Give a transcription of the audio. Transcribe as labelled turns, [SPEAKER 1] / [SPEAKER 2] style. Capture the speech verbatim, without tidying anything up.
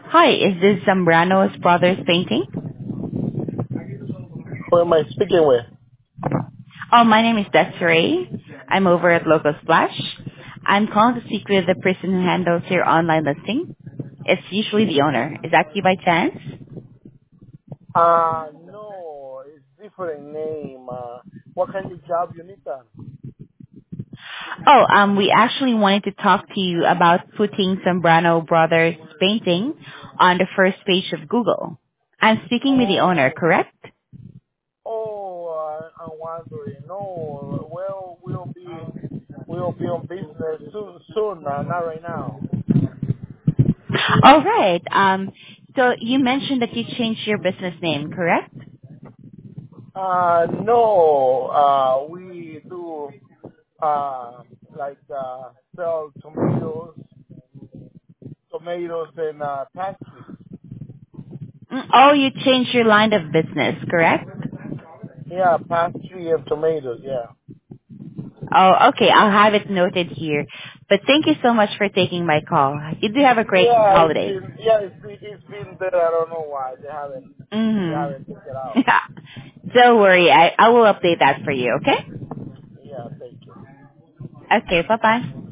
[SPEAKER 1] Hi, is this Zambrano's Brothers Painting?
[SPEAKER 2] Who am I speaking with?
[SPEAKER 1] Oh, my name is Desiree. I'm over at Local Splash. I'm calling to speak with the person who handles your online listing. It's usually the owner. Is that you by chance?
[SPEAKER 2] Uh, no, it's different name. Uh, what kind of job you need done?
[SPEAKER 1] Oh, um, we actually wanted to talk to you about putting Zambrano Brothers Painting on the first page of Google. I'm speaking with the owner,
[SPEAKER 2] Oh,
[SPEAKER 1] correct?
[SPEAKER 2] oh, uh, I'm wondering. No, well, we'll be, we'll be on business soon, soon, uh, not right now.
[SPEAKER 1] All right. Um, so you mentioned that you changed your business name, correct?
[SPEAKER 2] Uh, no, uh, we do, uh, like, uh, sell tomatoes, tomatoes and, uh, pastries.
[SPEAKER 1] Mm, oh, you changed your line of business, correct?
[SPEAKER 2] Yeah, pastry and tomatoes, yeah.
[SPEAKER 1] Oh, okay. I'll have it noted here. But thank you so much for taking my call. You do have a great
[SPEAKER 2] Yeah, it's
[SPEAKER 1] holiday.
[SPEAKER 2] been yeah, it's been it's been there. I don't know why they haven't they haven't
[SPEAKER 1] Mm-hmm.
[SPEAKER 2] took it out.
[SPEAKER 1] Don't worry. I, I will update that for you, okay?
[SPEAKER 2] Yeah, thank you.
[SPEAKER 1] Okay, bye-bye.